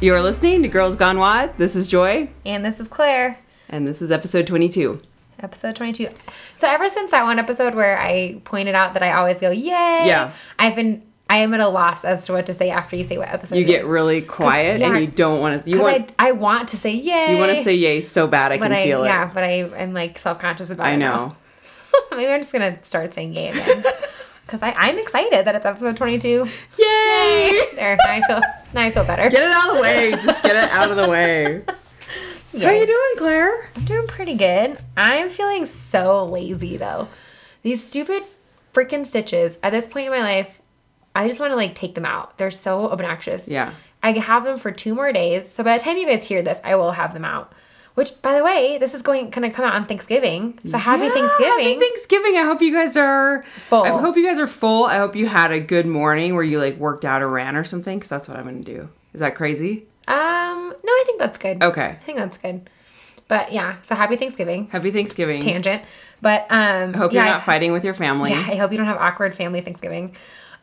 You're listening to Girls Gone Wild. This is Joy. And this is Claire. And this is episode 22. Episode 22. So ever since that one episode where I pointed out that I always go, yay. Yeah. I am at a loss as to what to say after you say what episode You it get is. really quiet and you don't want to. I want to say yay. You want to say yay so bad I can feel it. Yeah, but I'm like self-conscious about it. I know. Maybe I'm just going to start saying yay again. Because I'm excited that it's episode 22. Yay! There, now I feel better. Get it out of the way. Just get it out of the way. Yay. How are you doing, Claire? I'm doing pretty good. I'm feeling so lazy, though. These stupid freaking stitches, at this point in my life, I just want to, take them out. They're so obnoxious. Yeah. I have them for 2 more days. So by the time you guys hear this, I will have them out. Which, by the way, this is going to come out on Thanksgiving. So happy Thanksgiving. Happy Thanksgiving. I hope you guys are full. I hope you guys are full. I hope you had a good morning where you worked out or ran or something, because that's what I'm going to do. Is that crazy? No, I think that's good. Okay. I think that's good. But yeah, so happy Thanksgiving. Happy Thanksgiving. Tangent. But I hope you're not fighting with your family. Yeah, I hope you don't have awkward family Thanksgiving.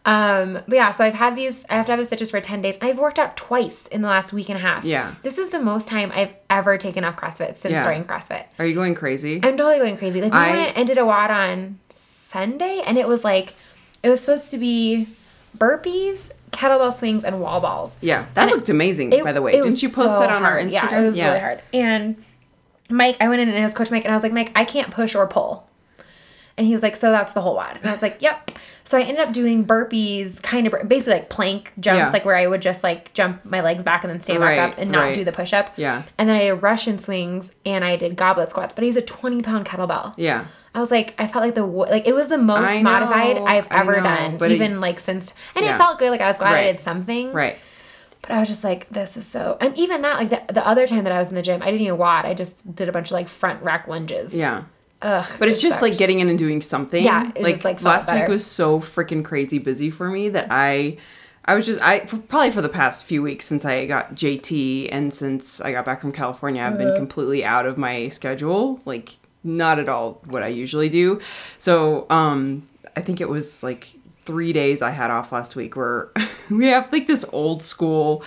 But yeah, so I have to have the stitches for 10 days. And I've worked out twice in the last week and a half. Yeah. This is the most time I've ever taken off CrossFit since starting CrossFit. Are you going crazy? I'm totally going crazy. We went and did a WOD on Sunday, and it was supposed to be burpees, kettlebell swings, and wall balls. Yeah, that looked amazing, by the way. Didn't you post that on our Instagram? Yeah, it was really hard. And Mike, I went in and it was Coach Mike, and I was like, Mike, I can't push or pull. And he was like, so that's the whole WOD. And I was like, yep. So I ended up doing burpees, basically plank jumps, where I would just jump my legs back and then stand back up and not do the push-up. Yeah. And then I did Russian swings and I did goblet squats, but I used a 20-pound kettlebell. Yeah. I was like, I felt like it was the most modified I've ever done, even since, and it felt good. I was glad I did something. Right. But I was just like, this is so, and even that, the other time that I was in the gym, I didn't even WOD. I just did a bunch of front rack lunges. Yeah. Ugh, but it's just getting in and doing something. Yeah, it just felt last better. week was so freaking crazy busy for me that I probably for the past few weeks since I got JT and since I got back from California, I've been completely out of my schedule. Not at all what I usually do. So I think it was 3 days I had off last week where we have this old school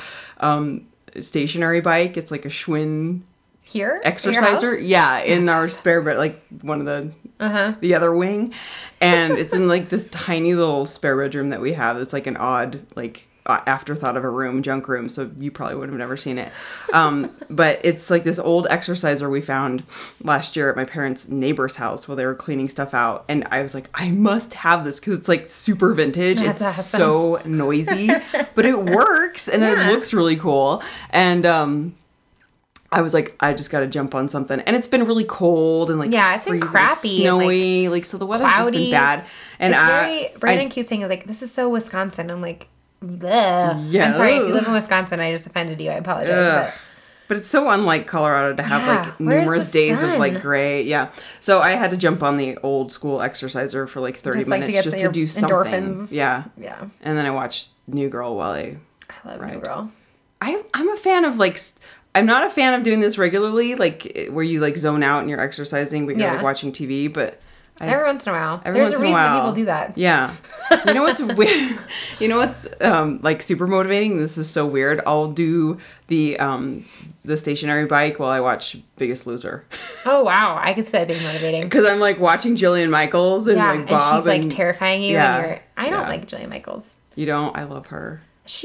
stationary bike. It's like a Schwinn here exerciser, in our spare bed, one of the other wing, and it's in this tiny little spare bedroom that we have. It's an odd afterthought of a room, junk room, so you probably would have never seen it. But it's this old exerciser we found last year at my parents' neighbor's house while they were cleaning stuff out, and I was like, I must have this because it's super vintage. That's it's awesome. so noisy, but it works and it looks really cool. And I was like, I just got to jump on something. And it's been really cold and it's been crappy. Snowy. So the weather's cloudy. just been bad. And Brandon keeps saying this is so Wisconsin. I'm like, bleh. Yeah. I'm sorry if you live in Wisconsin. I just offended you. I apologize. But it's so unlike Colorado to have numerous days of gray. Yeah. So I had to jump on the old school exerciser for 30 minutes just to do something. Endorphins. Yeah. Yeah. And then I watched New Girl while I love New Girl. I'm a fan of I'm not a fan of doing this regularly, where you zone out and you're exercising, but you're watching TV. But every once in a while, there's a reason that people do that. Yeah, you know what's weird? You know what's super motivating? This is so weird. I'll do the stationary bike while I watch Biggest Loser. Oh wow, I can see that being motivating. Because I'm Watching Jillian Michaels and Bob, and she's terrifying you. Yeah, and I don't like Jillian Michaels. You don't? I love her.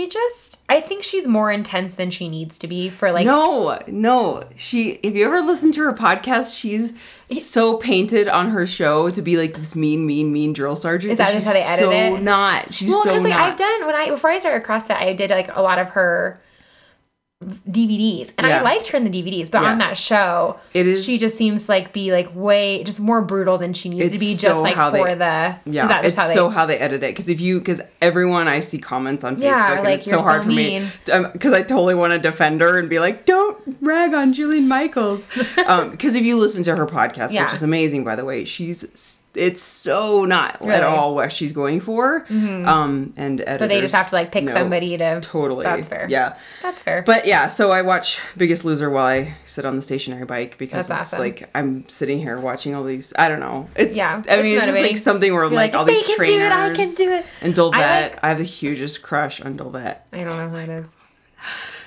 I think she's more intense than she needs to be for No. If you ever listen to her podcast, she's so painted on her show to be this mean drill sergeant. Is that just how they edit it? Not. She's so not. I've done, before I started CrossFit, I did a lot of her DVDs, and I liked her in the DVDs, but on that show, she just seems way just more brutal than she needs to be, just how they edit it. Because everyone I see comments on Facebook, and it's so hard for me because I totally want to defend her and be don't rag on Jillian Michaels, because if you listen to her podcast, which is amazing by the way, it's so not at all what she's going for. And editors, but they just have to pick somebody to totally. That's fair. Yeah, that's fair. But yeah, so I watch Biggest Loser while I sit on the stationary bike because that's it's awesome. I'm sitting here watching all these. I don't know. It's it's just something where all these trainers. I can do it. And Dolvett, I have the hugest crush on Dolvett. I don't know who it is.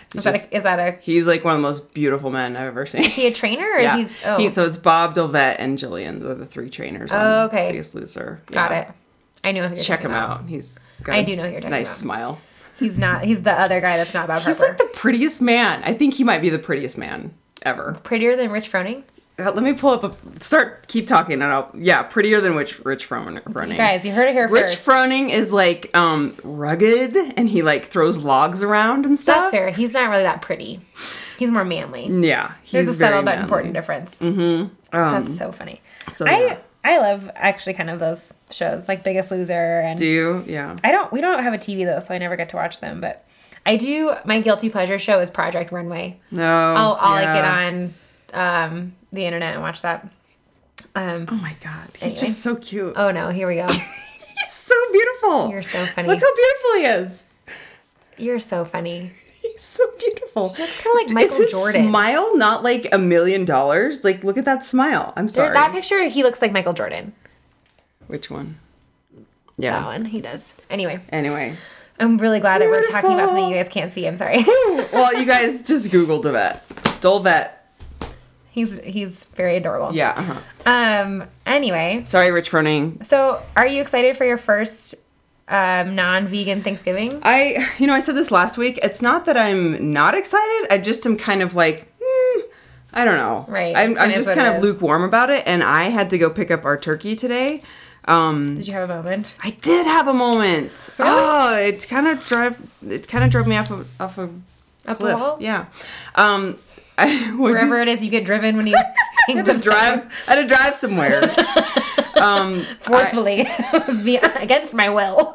Is that a... He's like one of the most beautiful men I've ever seen. Is he a trainer or is he... Oh. So it's Bob Dolvet and Jillian. They're the 3 trainers on Biggest Loser. Got it. I know who you're Check him about. out. He's got I do know who you're talking about. Nice smile. He's the other guy that's not Bob Harper. He's like the prettiest man. I think he might be the prettiest man ever. Prettier than Rich Froning? Let me pull up keep talking and prettier than Rich Froning. You guys, you heard it here first. Rich Froning is like rugged and he like throws logs around and stuff. That's fair. He's not really that pretty. He's more manly. Yeah. There's a subtle but important difference. Mm-hmm. That's so funny. So yeah. I love actually kind of those shows like Biggest Loser and... Do you? Yeah. We don't have a TV though, so I never get to watch them, but I do. My guilty pleasure show is Project Runway. No. I'll like get on the internet and watch that. Oh my god, he's just so cute. Oh no, here we go. He's so beautiful. You're so funny. Look how beautiful he is. You're so funny. He's so beautiful. That's kind of like Michael Jordan. Smile, not like $1 million. Like, look at that smile. I'm sorry. There's that picture. He looks like Michael Jordan. Which one? Yeah, that one. He does. Anyway, I'm really glad that we're talking about something you guys can't see. I'm sorry. Well, you guys just Google Dolvet. He's very adorable. Yeah. Uh-huh. Anyway. Sorry, Rich Froning. So, are you excited for your first non-vegan Thanksgiving? I said this last week. It's not that I'm not excited. I just am kind of like, I don't know. Right. I'm just kind of lukewarm about it. And I had to go pick up our turkey today. Did you have a moment? I did have a moment. Really? Oh, it kind of drove me off a cliff. Wall? Yeah. Wherever it is you get driven when you I had to drive somewhere. Forcefully. Against my will.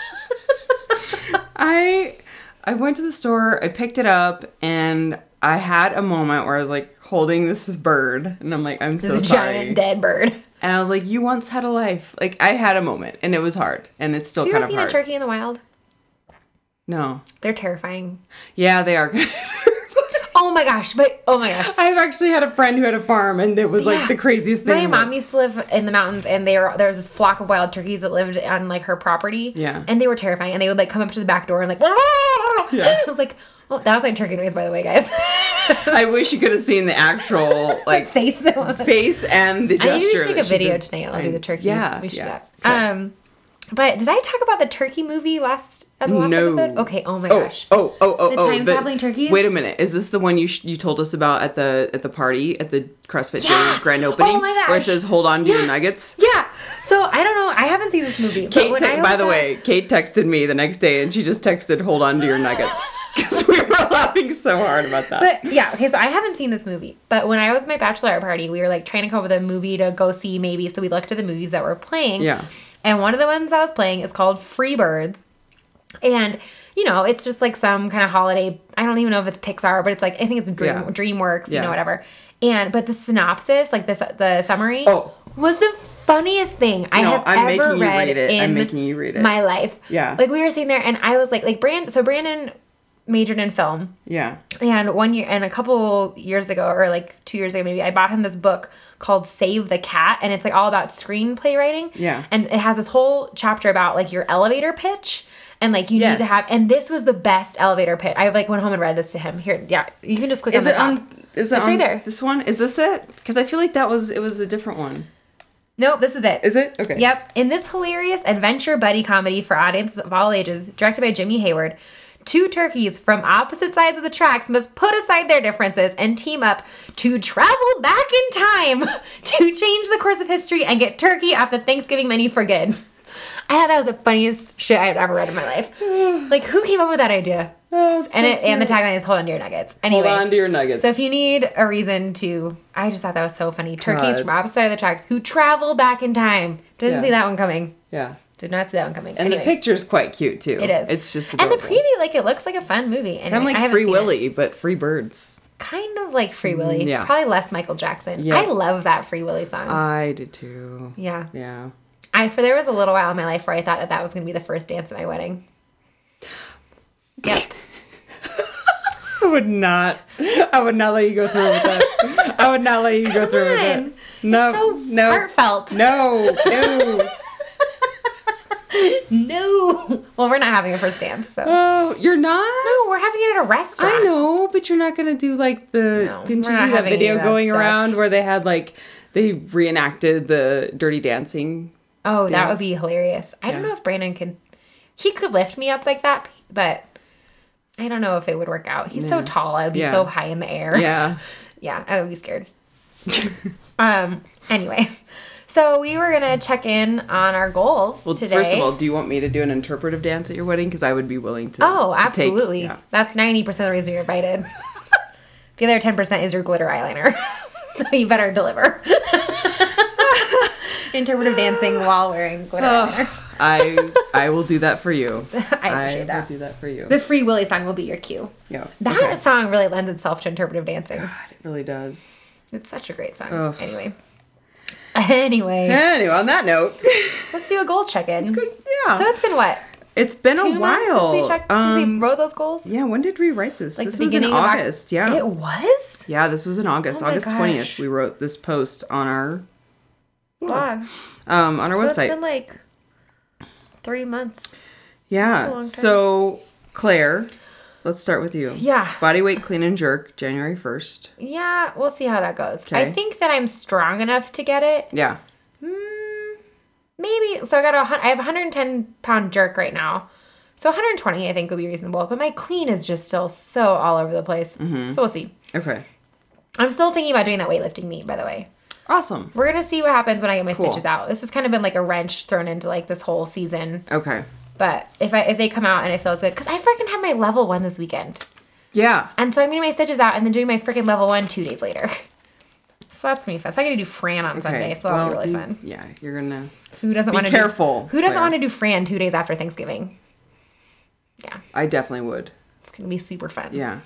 I went to the store, I picked it up, and I had a moment where I was like holding this bird, and I'm like, I'm so sorry. This giant dead bird. And I was like, you once had a life. Like, I had a moment, and it was hard, and it's still kind of hard. Have you ever seen a turkey in the wild? No. They're terrifying. Yeah, they are. Oh my gosh. I've actually had a friend who had a farm, and it was like the craziest thing. My mom used to live in the mountains, and there was this flock of wild turkeys that lived on like her property. Yeah. And they were terrifying, and they would like come up to the back door and like, yeah. I was like, oh, that was like turkey noise, by the way, guys. I wish you could have seen the actual like face and the gesture. I should make a video tonight. I'll do the turkey. Yeah. We should do that. Okay. But did I talk about the turkey movie last episode? Okay. Oh my gosh. The time traveling turkeys. Wait a minute. Is this the one you told us about at the party at the CrossFit Day grand opening? Oh my gosh. Where it says "Hold on to your nuggets." Yeah. So I don't know. I haven't seen this movie. By the way, Kate texted me the next day, and she just texted "Hold on to your nuggets" because we were laughing so hard about that. But yeah, okay. So I haven't seen this movie, but when I was at my bachelorette party, we were like trying to come up with a movie to go see maybe. So we looked at the movies that were playing. Yeah. And one of the ones I was playing is called Freebirds. And, it's just like some kind of holiday. I don't even know if it's Pixar, but it's like, I think it's DreamWorks, whatever. But the synopsis, like the summary, was the funniest thing I have ever read in my life. Yeah. Like we were sitting there and I was like Brandon majored in film. Yeah. And a couple years ago, or like 2 years ago maybe, I bought him this book called Save the Cat, and it's like all about screenplay writing. Yeah. And it has this whole chapter about like your elevator pitch, and like you need to have, and this was the best elevator pitch. I like went home and read this to him. Here, yeah, you can just click on the top. Is it it's right there. This one? Is this it? Because I feel like it was a different one. Nope, this is it. Is it? Okay. Yep. In this hilarious adventure buddy comedy for audiences of all ages, directed by Jimmy Hayward, two turkeys from opposite sides of the tracks must put aside their differences and team up to travel back in time to change the course of history and get turkey off the Thanksgiving menu for good. I thought that was the funniest shit I've ever read in my life. Like, who came up with that idea? And the tagline is "Hold on to your nuggets." Anyway, hold on to your nuggets. So if you need a reason to, I just thought that was so funny. Turkeys from opposite side of the tracks who travel back in time. Didn't see that one coming. Yeah. Did not see that one coming. And the picture's quite cute too. It is. It's just adorable. And the preview, like, it looks like a fun movie. Anyway, kind of like Free Willy, but Free Birds. Kind of like Free Willy. Yeah. Probably less Michael Jackson. Yeah. I love that Free Willy song. I did too. Yeah. Yeah. There was a little while in my life where I thought that was going to be the first dance at my wedding. Yep. I would not let you go through with that. I would not let you go through with it. No. It's so heartfelt. No. No. Well, we're not having a first dance, so. Oh, you're not? No, we're having it at a restaurant. I know, but you're not going to do like the... No, didn't you we're see not that having any video of that going stuff. around where they had like... They reenacted the Dirty Dancing? Oh, that dance? would be hilarious. I don't Yeah. know if Brandon could... He could lift me up like that, but I don't know if it would work out. He's so tall. I would be Yeah. so high in the air. Yeah. Yeah, I would be scared. Anyway, so we were gonna check in on our goals Well, today. first of all, do you want me to do an interpretive dance at your wedding? Because I would be willing to. Oh, to take- absolutely. yeah. That's 90% of the reason you're invited. The other 10% is your glitter eyeliner. So you better deliver. Interpretive dancing while wearing glitter eyeliner. I will do that for you. I appreciate that. will do that for you. The Free Willy song will be your cue. Yeah. That Okay. song really lends itself to interpretive dancing. God, it really does. It's such a great song. Ugh. Anyway, Anyway, on that note, let's do a goal check-in. yeah. So it's been what? It's been 2 a while. months since we wrote those goals? Yeah, when did we write this? Like this the was in beginning of August. Yeah. It was? Yeah, this was in August. Oh my August gosh. 20th. We wrote this post on our Blog. on our So website. it's been like 3 months. That's a Yeah. long time. So, Claire, let's start with you. Yeah. Body weight clean and jerk, January 1st. Yeah, we'll see how that goes. Okay. I think that I'm strong enough to get it. Yeah. Maybe. So I have a 110-pound jerk right now. So 120 I think would be reasonable. But my clean is just still so all over the place. So we'll see. Okay. I'm still thinking about doing that weightlifting meet, by the way. Awesome. We're going to see what happens when I get my Cool. stitches out. This has kind of been like a wrench thrown into like this whole season. Okay. But if they come out and it feels good, because I freaking have my level 1 this weekend. Yeah. And so I'm getting my stitches out and then doing my freaking level 1 2 days later. So that's me fun. So I got to do Fran on Sunday, so that'll be really fun. Yeah, you're gonna Who doesn't be want to careful. Who doesn't Claire. want to do Fran 2 days after Thanksgiving? Yeah, I definitely would. it's gonna be super fun. Yeah.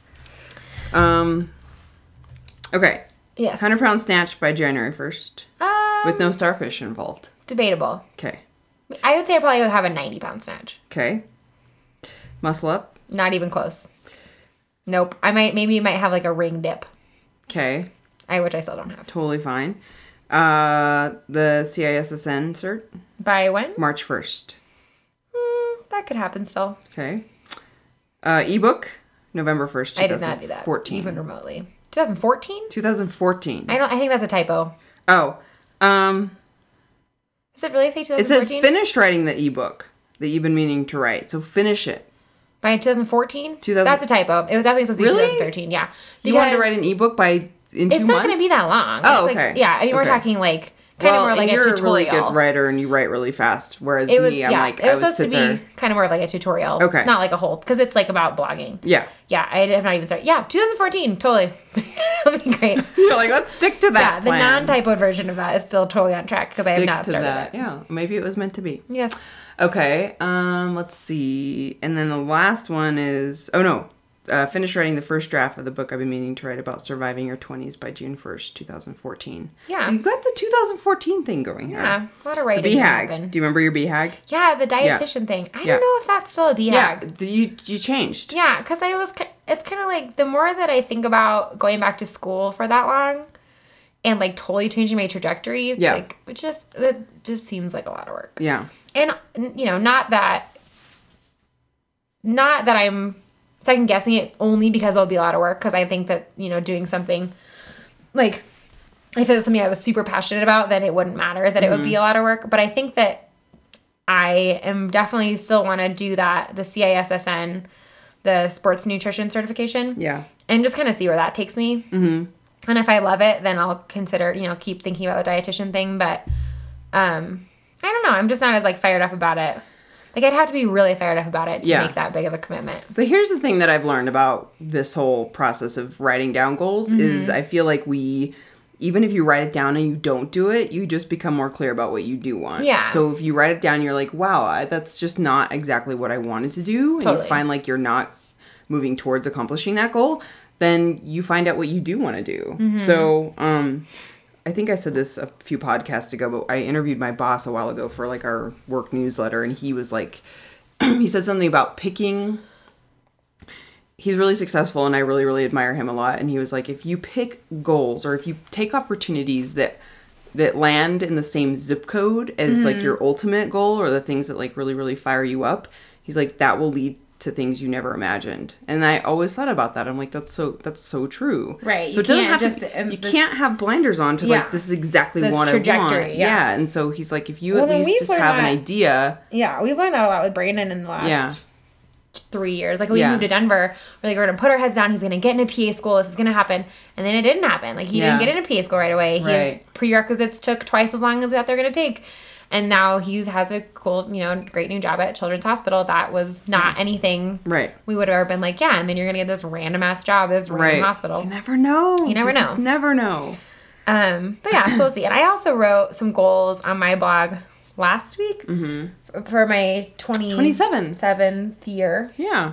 Okay. Yes. 100-pound snatch by January 1st with no starfish involved. Debatable. Okay. I would say I probably would have a 90-pound snatch. Okay. Muscle up. Not even close. Nope. I might have like a ring dip. Okay. Which I still don't have. Totally fine. The CISSN cert, By when? March 1st. That could happen still. Okay. Ebook, November 1st, 2014. I did not do that. Even remotely. 2014? 2014. I think that's a typo. Oh. Does it really say It says 2014? finished writing the ebook that you've been meaning to write. So finish it. By 2014? 2000 That's a typo. It was definitely supposed to be Really? 2013, yeah. You wanted to Because write an ebook in 2 months? it's not going to be that long. Oh, It's like- okay. yeah, I mean, we're Okay. talking like kind of more and like a you're tutorial. a really good writer and you write really fast. Whereas It was, me, I'm yeah, like, it I was would supposed to sit be there. kind of more of like a tutorial. Okay. Not like a whole, because it's like about blogging. Yeah. Yeah, I have not even started. Yeah, 2014, totally. That'll be great. You're like, let's stick to Yeah, that the plan. non-typoed version of that is still totally on track because I have Stick not to started that. it. Yeah. Maybe it was meant to be. Yes. Okay. Let's see. And then the last one is, finish writing the first draft of the book I've been meaning to write about surviving your 20s by June 1st, 2014. Yeah. So you got the 2014 thing going here. Yeah, a lot of The writing. BHAG. happened. Do you remember your BHAG? Yeah, the dietitian thing. I Yeah. don't know if that's still a BHAG. Yeah. You changed. Yeah, because it's kind of like the more that I think about going back to school for that long and like totally changing my trajectory, Yeah. like it just seems like a lot of work. Yeah. And, not that I'm second guessing it only because it'll be a lot of work, because I think that, doing something like if it was something I was super passionate about, then it wouldn't matter that it would be a lot of work. But I think that I am definitely still want to do that, the CISSN, the sports nutrition certification. Yeah. And just kind of see where that takes me. Mm-hmm. And if I love it, then I'll consider, keep thinking about the dietitian thing. But I don't know. I'm just not as like fired up about it. Like I'd have to be really fired up about it to make that big of a commitment. But here's the thing that I've learned about this whole process of writing down goals is I feel like even if you write it down and you don't do it, you just become more clear about what you do want. Yeah. So if you write it down, you're like, wow, that's just not exactly what I wanted to do. And Totally. you find like you're not moving towards accomplishing that goal, then you find out what you do want to do. So, I think I said this a few podcasts ago, but I interviewed my boss a while ago for like our work newsletter, and he was like, he said something about picking. He's really successful, and I really, really admire him a lot. And he was like, if you pick goals or if you take opportunities that that land in the same zip code as like your ultimate goal or the things that like really, really fire you up. He's like, that will lead to things you never imagined. And I always thought about that. I'm like, that's so true. Right. So it doesn't have to, you can't have blinders on to like, this is exactly what I want. Yeah. And so he's like, if you at least just have an idea. Yeah. We've learned that a lot with Brandon in the last 3 years. Like, when we moved to Denver, we're like, we're going to put our heads down. He's going to get into PA school. This is going to happen. And then it didn't happen. Like, he didn't get into PA school right away. His prerequisites took twice as long as that they're going to take. And now he has a cool, great new job at Children's Hospital. That was not anything we would have ever been like, and then you're going to get this random ass job at this random hospital. You never know. You never know. Just never know. But yeah, so we'll see. And I also wrote some goals on my blog last week for my 27th year. Yeah.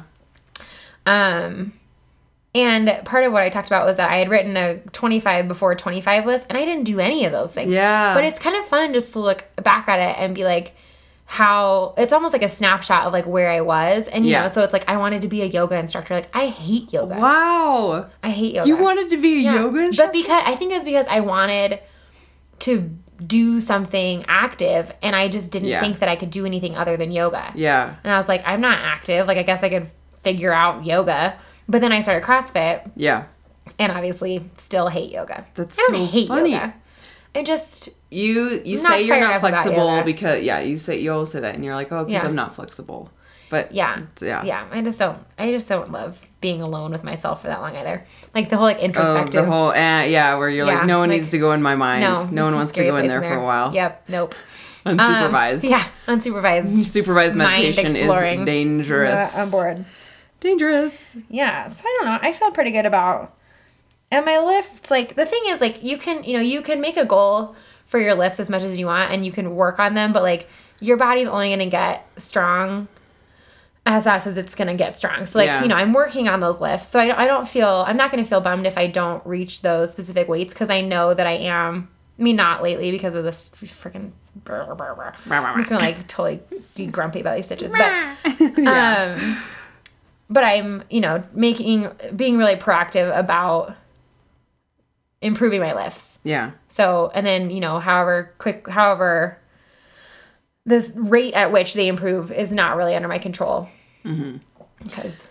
And part of what I talked about was that I had written a 25 before 25 list, and I didn't do any of those things. Yeah. But it's kind of fun just to look back at it and be like, how it's almost like a snapshot of like where I was. And, you know, so it's like, I wanted to be a yoga instructor. Like, I hate yoga. Wow. I hate yoga. You wanted to be a yoga instructor? But I think it's because I wanted to do something active, and I just didn't think that I could do anything other than yoga. Yeah. And I was like, I'm not active. Like, I guess I could figure out yoga. But then I started CrossFit. Yeah. And obviously still hate yoga. That's so funny. Yoga. I just... You say you're not flexible because... Yeah, you always say that. And you're like, oh, because I'm not flexible. But... Yeah. I just don't love being alone with myself for that long either. Like, the whole, like, introspective... where you're like, no one needs to go in my mind. No one wants to go in there for a while. Yep. Nope. Unsupervised. Unsupervised. Supervised meditation is dangerous. I'm bored. Dangerous. Yeah, so I don't know. I felt pretty good about, and my lifts, like, the thing is, like, you can make a goal for your lifts as much as you want, and you can work on them, but, like, your body's only going to get strong as fast as it's going to get strong. So, like, I'm working on those lifts, so I'm not going to feel bummed if I don't reach those specific weights, because I know that I am, not lately because of this freaking I'm just going to, like, totally be grumpy about these stitches, but, but I'm, being really proactive about improving my lifts. Yeah. So, and then, however this rate at which they improve is not really under my control. Mm-hmm. Because.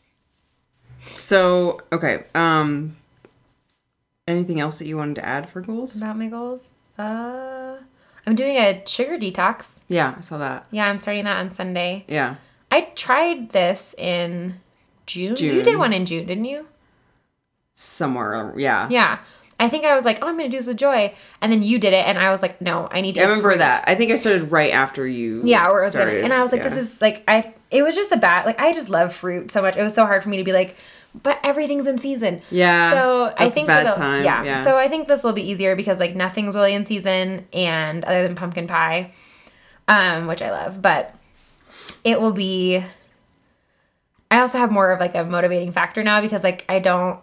So, okay. Anything else that you wanted to add for goals? About my goals? I'm doing a sugar detox. Yeah, I saw that. Yeah, I'm starting that on Sunday. Yeah. I tried this in June. You did one in June, didn't you? Somewhere, yeah. Yeah. I think I was like, I'm going to do this with Joy. And then you did it, and I was like, no, I need to. I remember that. I think I started right after you started. And I was like, this is, like, it was just I just love fruit so much. It was so hard for me to be like, but everything's in season. Yeah. So I think bad time. Yeah. So I think this will be easier because, like, nothing's really in season, and other than pumpkin pie, which I love. But it will be... I also have more of, like, a motivating factor now because, like, I'm not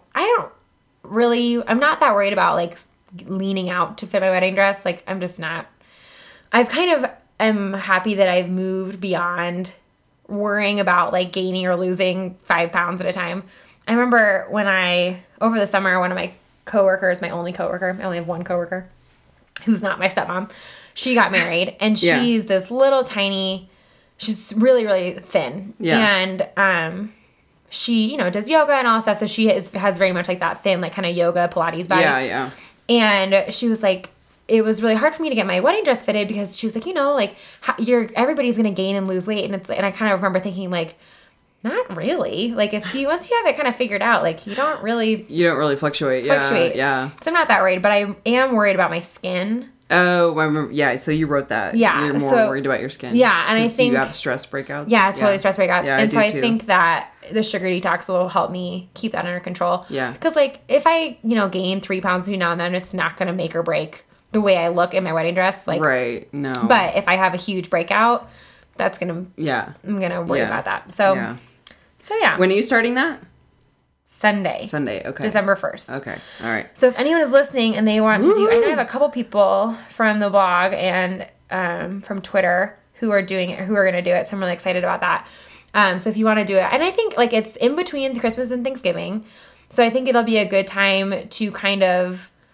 that worried about, like, leaning out to fit my wedding dress. Like, I'm just not. I'm happy that I've moved beyond worrying about, like, gaining or losing 5 pounds at a time. I remember over the summer, one of my coworkers, my only coworker, I only have one coworker, who's not my stepmom, she got married, and she's this little tiny... She's really, really thin. Yeah. And she, does yoga and all that stuff. So she has very much like that thin, like kind of yoga, Pilates body. Yeah, yeah. And she was like, it was really hard for me to get my wedding dress fitted because she was like, everybody's going to gain and lose weight. And I kind of remember thinking like, not really. Like once you have it kind of figured out, like you don't really fluctuate. Yeah. So I'm not that worried, but I am worried about my skin. Oh, I remember. Yeah, so you wrote that. Yeah. You're more worried about your skin. Yeah, and I think... you have stress breakouts? Yeah, totally stress breakouts. Yeah, and so I think that the sugar detox will help me keep that under control. Yeah. Because, like, if I, gain 3 pounds between now and then, it's not going to make or break the way I look in my wedding dress. Like, right, no. But if I have a huge breakout, that's going to... Yeah. I'm going to worry about that. So, yeah. When are you starting that? Sunday, okay. December 1st. Okay, all right. So if anyone is listening and they want to do... I know I have a couple people from the blog and from Twitter who are going to do it, so I'm really excited about that. So if you want to do it... And I think, like, it's in between Christmas and Thanksgiving, so I think it'll be a good time to kind of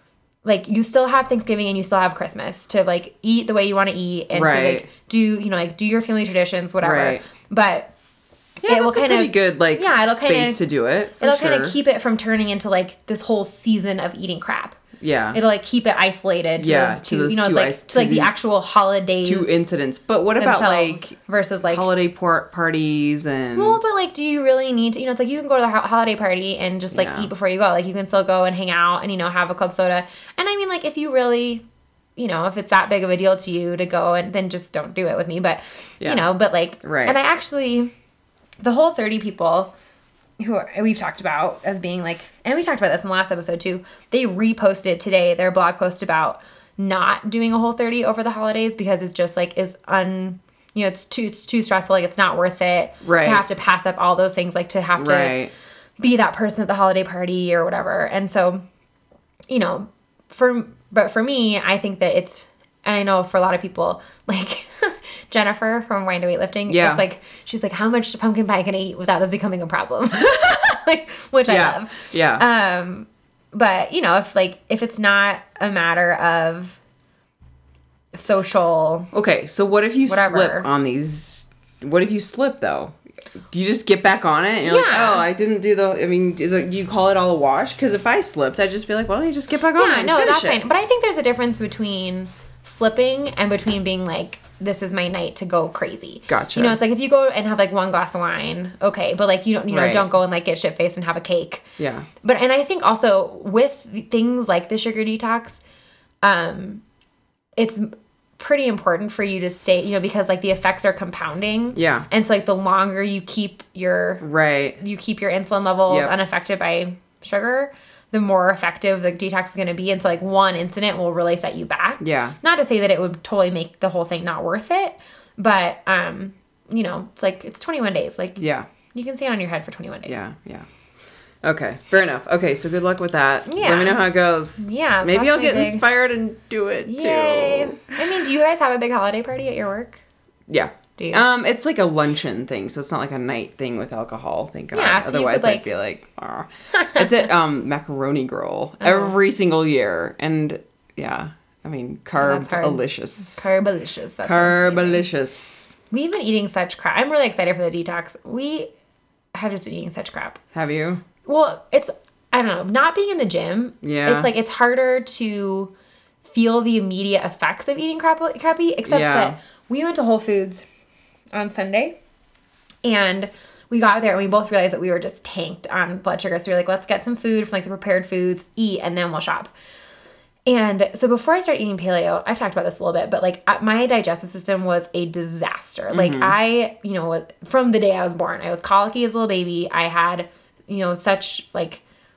like, you still have Thanksgiving and you still have Christmas to, like, eat the way you want to eat and to, like, do, you know, like, do your family traditions, whatever. Right. But yeah, it will kind of pretty good, like, it'll space to do it. It'll kind of keep it from turning into, like, this whole season of eating crap. Yeah. It'll, like, keep it isolated to those two, you know, it's like, to, like, the actual holidays. 2 incidents. But what about, like, versus, like, holiday parties and... Well, but, like, do you really need to, you know, it's like, you can go to the holiday party and just, like, eat before you go. Like, you can still go and hang out and, you know, have a club soda. And, I mean, like, if you really, you know, if it's that big of a deal to you to go, and then just don't do it with me. But, you know, but, like... Right. And I actually... The whole 30 people... who we've talked about as being like, and we talked about this in the last episode too, they reposted today their blog post about not doing a Whole30 over the holidays because it's just like you know, it's too stressful, like it's not worth it to have to pass up all those things, like to have to be that person at the holiday party or whatever. And so, you know, but for me, I think that it's, and I know for a lot of people, like Jennifer from Wine to Weightlifting, it's like, she's like, how much pumpkin pie can I eat without this becoming a problem? Like, which I love. Yeah. But, you know, if it's not a matter of social... Okay, so what if you slip on these... What if you slip, though? Do you just get back on it? And you're like, oh, I didn't do the... I mean, do you call it all a wash? Because if I slipped, I'd just be like, well, you just get back on it and finish that's it. fine. But I think there's a difference between slipping and between being like, this is my night to go crazy. Gotcha. You know, it's like if you go and have like 1 glass of wine, okay, but like you don't, don't go and like get shit faced and have a cake. Yeah. But, and I think also with things like the sugar detox, it's pretty important for you to stay, you know, because like the effects are compounding. Yeah. And so like the longer you keep your insulin levels unaffected by sugar, the more effective the detox is going to be. And so like one incident will really set you back. Yeah. Not to say that it would totally make the whole thing not worth it, but, you know, it's like, it's 21 days. Like, you can stand on your head for 21 days. Yeah. Yeah. Okay. Fair enough. Okay. So good luck with that. Yeah. Let me know how it goes. Yeah. Maybe I'll get inspired and do it too. I mean, do you guys have a big holiday party at your work? Yeah. Do you? It's like a luncheon thing, so it's not like a night thing with alcohol, thank God. Yeah, so otherwise I'd be like, oh. It's at Macaroni Grill every single year. And yeah, I mean, carb-alicious. Carb-alicious. Carb-alicious. We've been eating such crap. I'm really excited for the detox. We have just been eating such crap. Have you? Well, I don't know, not being in the gym. Yeah. It's like, it's harder to feel the immediate effects of eating crappy, except that we went to Whole Foods on Sunday, and we got there and we both realized that we were just tanked on blood sugar. So we were like, let's get some food from like the prepared foods, eat, and then we'll shop. And so before I started eating paleo, I've talked about this a little bit, but like my digestive system was a disaster. Mm-hmm. Like I, you know, from the day I was born, I was colicky as a little baby. I had, you know, such like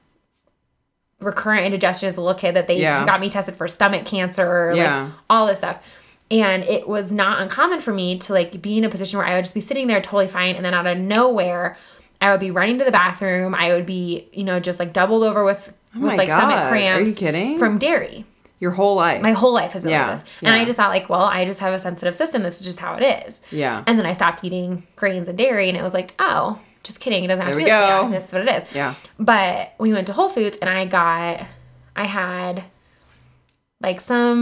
recurrent indigestion as a little kid that they got me tested for stomach cancer, like all this stuff. And it was not uncommon for me to like be in a position where I would just be sitting there totally fine, and then out of nowhere, I would be running to the bathroom. I would be, you know, just like doubled over with like stomach cramps. Are you kidding? From dairy. Your whole life. My whole life has been like this. And I just thought like, well, I just have a sensitive system. This is just how it is. Yeah. And then I stopped eating grains and dairy, and it was like, oh, just kidding. It doesn't have to be this. Yeah, this is what it is. Yeah. But we went to Whole Foods, and I had like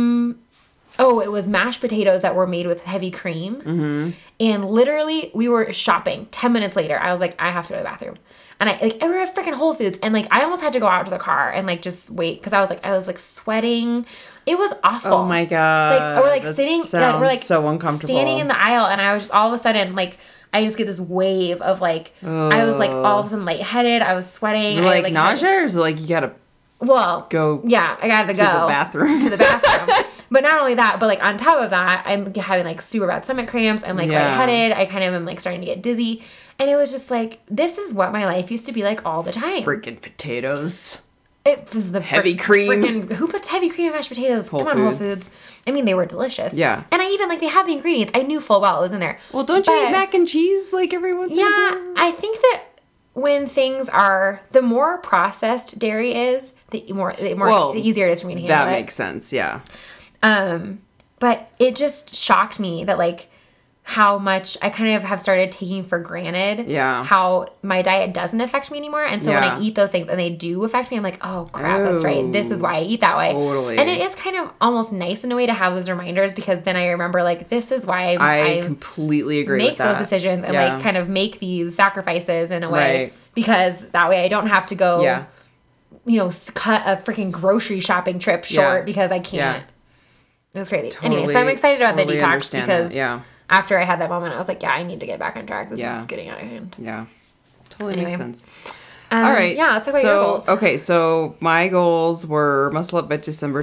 it was mashed potatoes that were made with heavy cream. Mm-hmm. And literally, we were shopping. 10 minutes later, I was like, I have to go to the bathroom. And we were at freaking Whole Foods, and like I almost had to go out to the car and like just wait because I was like sweating. It was awful. Oh my God. Like we're like sitting, like, we're like so uncomfortable, standing in the aisle, and I was just all of a sudden like I just get this wave of like I was like all of a sudden lightheaded. I was sweating. Is it like nausea, or is it like you gotta? Well, go. Yeah, I gotta go to the bathroom. To the bathroom. But not only that, but like on top of that, I'm having like super bad stomach cramps. I'm like lightheaded. I kind of am like starting to get dizzy. And it was just like, this is what my life used to be like all the time. Freaking potatoes. It was the heavy cream. Who puts heavy cream in mashed potatoes? Whole Come on, Foods. Whole Foods. I mean, they were delicious. Yeah. And I even like they have the ingredients. I knew full well it was in there. Well, don't you eat mac and cheese like every once in a while? Yeah, I think that when things are, the more processed dairy is, the easier it is for me to handle it. That makes sense, yeah. But it just shocked me that like how much I kind of have started taking for granted how my diet doesn't affect me anymore. And so when I eat those things and they do affect me, I'm like, oh crap, that's right. This is why I eat that way. Totally. And it is kind of almost nice in a way to have those reminders, because then I remember like, this is why I completely agree with that. Make those decisions and like kind of make these sacrifices in a way, because that way I don't have to go, you know, cut a freaking grocery shopping trip short because I can't. It was crazy. Anyway, so I'm excited about the detox because after I had that moment, I was like, yeah, I need to get back on track. This is getting out of hand. Yeah. Totally makes sense. All right. Yeah, let's talk about your goals. Okay, so my goals were muscle up by December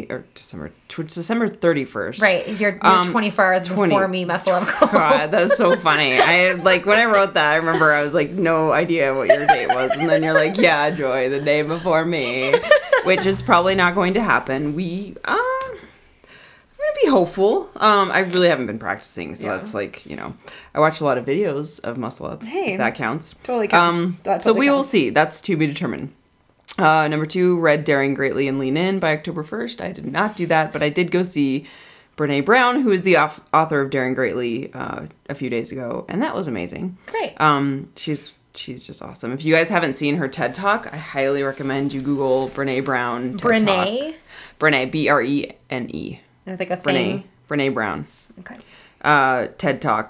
31st. Right. You're 24 hours before me muscle up goal. God, that's so funny. I like when I wrote that, I remember I was like, no idea what your date was. And then you're like, yeah, Joy, the day before me. Which is probably not going to happen. I'm gonna be hopeful. I really haven't been practicing, so that's like, you know, I watch a lot of videos of muscle ups. Hey, if that counts. Totally counts. So we will see. That's to be determined. Number 2, read Daring Greatly and Lean In by October 1st. I did not do that, but I did go see Brene Brown, who is the author of Daring Greatly, a few days ago, and that was amazing. Great. She's just awesome. If you guys haven't seen her TED Talk, I highly recommend you Google Brene Brown TED Talk. Brene, B-R-E-N-E. Like a thing. Brene Brown. Okay. TED Talk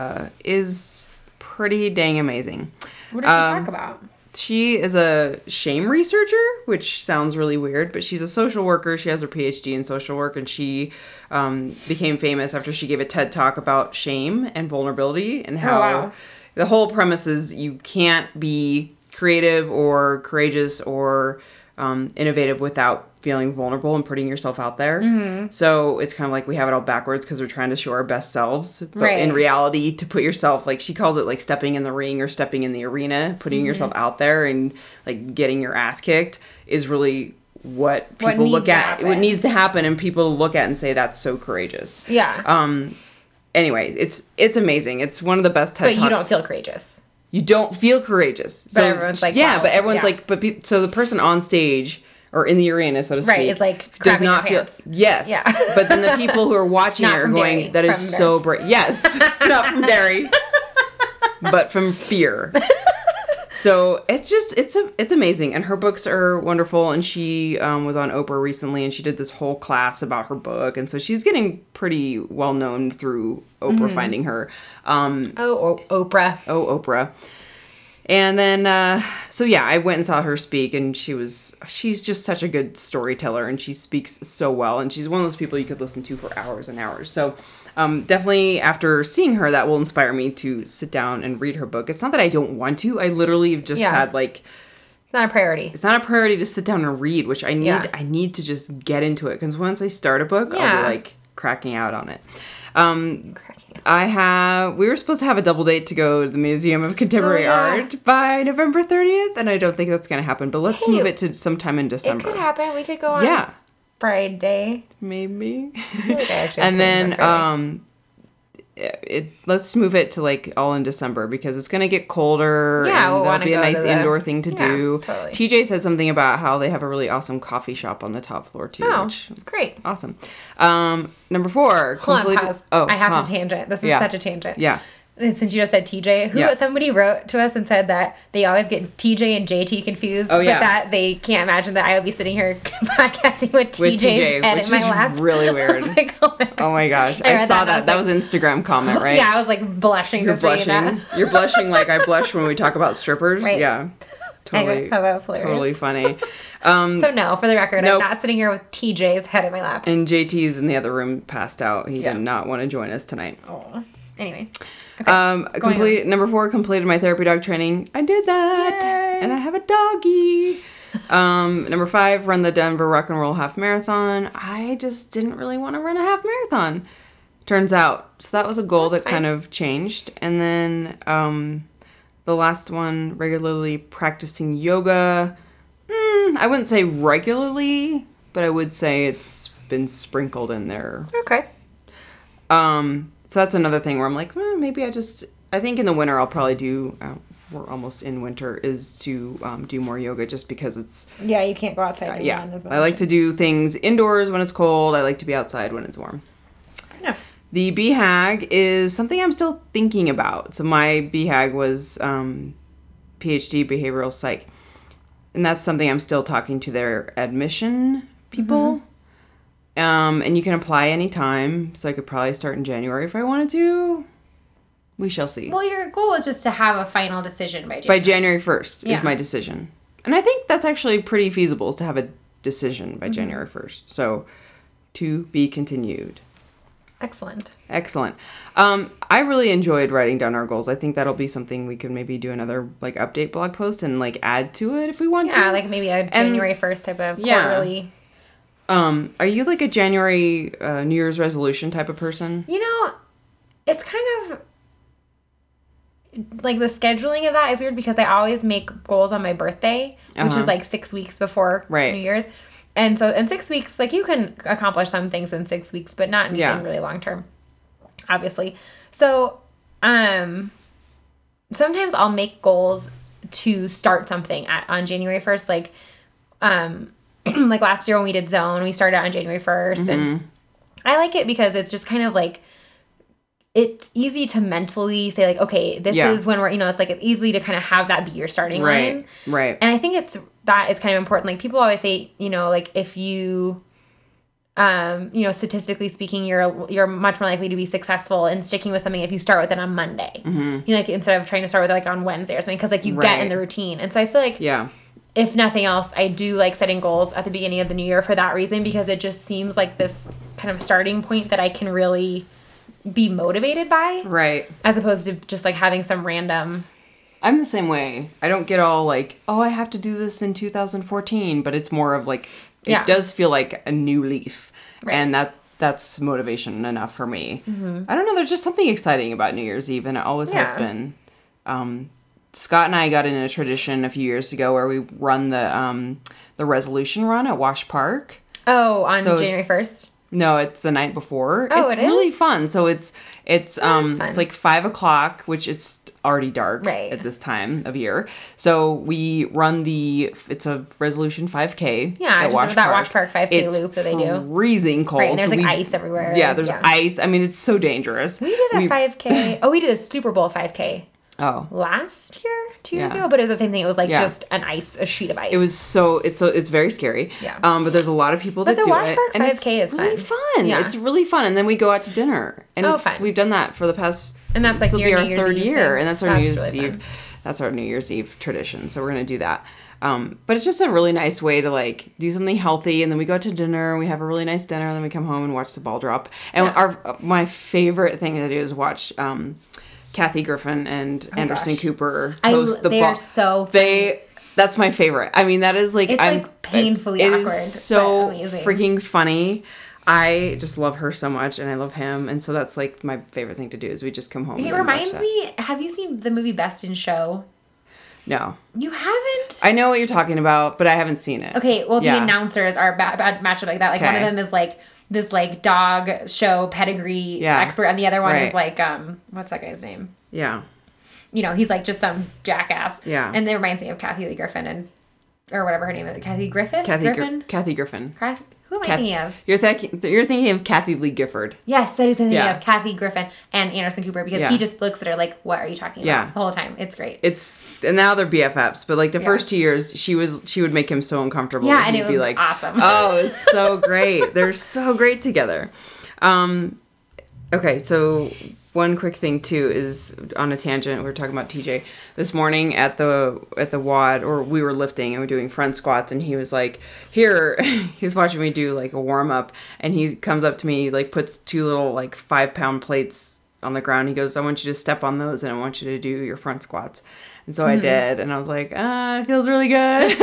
is pretty dang amazing. What does she talk about? She is a shame researcher, which sounds really weird, but she's a social worker. She has her PhD in social work, and she became famous after she gave a TED Talk about shame and vulnerability, and how the whole premise is you can't be creative or courageous or innovative without feeling vulnerable and putting yourself out there. Mm-hmm. So it's kind of like we have it all backwards because we're trying to show our best selves. But in reality, to put yourself, like she calls it like stepping in the ring or stepping in the arena, putting yourself out there and like getting your ass kicked is really what people look at. What needs to happen, and people look at and say that's so courageous. Yeah. Anyways, it's amazing. It's one of the best TED Talks. But you don't feel courageous. You don't feel courageous. But everyone's like, yeah, wow. But everyone's like, so the person on stage or in the arena, so to speak, is like does not feel yes. Yeah. But then the people who are watching it are going, that is so brave. Yes, not from Derry, but from fear. So it's amazing, and her books are wonderful. And she was on Oprah recently, and she did this whole class about her book, and so she's getting pretty well known through Oprah finding her. Oprah. Oh, Oprah. And then, so yeah, I went and saw her speak, and she's just such a good storyteller, and she speaks so well, and she's one of those people you could listen to for hours and hours. So definitely after seeing her, that will inspire me to sit down and read her book. It's not that I don't want to. I literally have just had like... It's not a priority. It's not a priority to sit down and read, which I need. Yeah. I need to just get into it, because once I start a book, I'll be like cracking out on it. We were supposed to have a double date to go to the Museum of Contemporary Art by November 30th, and I don't think that's going to happen, but let's move it to sometime in December. It could happen. We could go on Friday. Maybe. Like and then, let's move it to like all in December, because it's going to get colder. Yeah, and that'll be a nice indoor thing to do. Totally. TJ said something about how they have a really awesome coffee shop on the top floor too. Oh, great. Awesome. Number 4. Hold on, pause. I have to tangent. This is such a tangent. Yeah. Since you just said TJ, somebody wrote to us and said that they always get TJ and JT confused, but that they can't imagine that I would be sitting here podcasting with TJ's head in my lap. Which is really weird. Like, oh my gosh. I saw that. That was an Instagram comment, right? Yeah, I was like blushing. You're blushing. You're blushing like I blush when we talk about strippers. Right. Yeah. Totally. Anyway, that was hilarious. Totally funny. So no, for the record, I'm not sitting here with TJ's head in my lap. And JT's in the other room passed out. He did not want to join us tonight. Oh. Anyway. Okay, number 4, completed my therapy dog training. I did that. Yay. And I have a doggy. Number 5, run the Denver Rock and Roll Half Marathon. I just didn't really want to run a half marathon, turns out. So that was a goal that kind of changed. And then the last one, regularly practicing yoga. I wouldn't say regularly, but I would say it's been sprinkled in there. Okay. So that's another thing where I'm like, maybe I think in the winter I'll probably do, we're almost in winter, is to do more yoga, just because it's... Yeah, you can't go outside and run as much. I like to do things indoors when it's cold. I like to be outside when it's warm. Fair enough. The BHAG is something I'm still thinking about. So my BHAG was PhD behavioral psych. And that's something I'm still talking to their admission people. And you can apply anytime. So I could probably start in January if I wanted to. We shall see. Well, your goal is just to have a final decision by January. By January 1st is my decision. And I think that's actually pretty feasible, is to have a decision by January 1st. So, to be continued. Excellent. I really enjoyed writing down our goals. I think that'll be something we could maybe do another, like, update blog post and, like, add to it if we want to. Yeah, like maybe a January 1st type of quarterly. Are you, like, a January New Year's resolution type of person? You know, it's kind of... like the scheduling of that is weird because I always make goals on my birthday, which is like 6 weeks before New Year's. And so in 6 weeks, like you can accomplish some things in 6 weeks, but not anything really long term, obviously. So sometimes I'll make goals to start something on January 1st. Like like last year when we did Zone, we started on January 1st. And I like it because it's just kind of like, it's easy to mentally say, like, okay, this is when we're, it's like it's easy to kind of have that be your starting line. Right. And I think that is kind of important. Like, people always say, like, if you, statistically speaking, you're much more likely to be successful in sticking with something if you start with it on Monday. Like, instead of trying to start with it, like, on Wednesday or something, because, like, you get in the routine. And so I feel like, if nothing else, I do like setting goals at the beginning of the new year for that reason, because it just seems like this kind of starting point that I can really be motivated by, right, as opposed to just like having some random. I'm the same way. I don't get all like, oh, I have to do this in 2014, but it's more of like, it does feel like a new leaf, and that's motivation enough for me. I don't know, there's just something exciting about New Year's Eve, and it always has been. Scott and I got in a tradition a few years ago where we run the resolution run at Wash Park. Oh, on January 1st? No, it's the night before. Oh, it's really fun. So it's like 5 o'clock, which it's already dark at this time of year. So we run it's a resolution 5K. Yeah, just that Wash Park 5K loop that they do. It's freezing cold. Right, and there's ice everywhere. Yeah, there's ice. I mean, it's so dangerous. We did a 5K. Oh, we did a Super Bowl 5K. Oh. Last year? 2 years ago? But it was the same thing. It was like just a sheet of ice. It was it's very scary. Yeah. But there's a lot of people that do it. But the Wash Park 5K is really fun. Yeah. It's really fun. And then we go out to dinner. And fun. We've done that for the past... And that's like your New Year's third Eve year. thing. And that's our New Year's Eve. That's our New Year's Eve tradition. So we're going to do that. But it's just a really nice way to like do something healthy. And then we go out to dinner. We have a really nice dinner. And then we come home and watch the ball drop. And my favorite thing to do is watch... Kathy Griffin and Anderson Cooper host the ball. They're so funny. That's my favorite. I mean, that is like... It's like painfully awkward. It is so freaking funny. I just love her so much, and I love him. And so that's like my favorite thing to do is we just come home. It reminds me, have you seen the movie Best in Show? No. You haven't? I know what you're talking about, but I haven't seen it. Okay, well, the announcers are bad matchup like that. Like one of them is like this like dog show pedigree expert, and the other one is like what's that guy's name? Yeah. He's like just some jackass. Yeah. And it reminds me of Kathy Lee Griffin or whatever her name is. Kathy Griffin? Kathy Griffin. Who am I thinking of? You're thinking of Kathy Lee Gifford. Yes, that is the thinking of Kathy Griffin and Anderson Cooper, because he just looks at her like, what are you talking about? The whole time. It's great. And now they're BFFs, but like the first 2 years, she would make him so uncomfortable. Yeah, and it was like, awesome. Oh, it's so great. They're so great together. Okay, so one quick thing too is on a tangent. We were talking about TJ this morning at the WOD, or we were lifting and we're doing front squats, and he was like, here, he was watching me do like a warm up, and he comes up to me, like puts 2 little like 5-pound plates on the ground. He goes, I want you to step on those and I want you to do your front squats. And so I did, and I was like, it feels really good.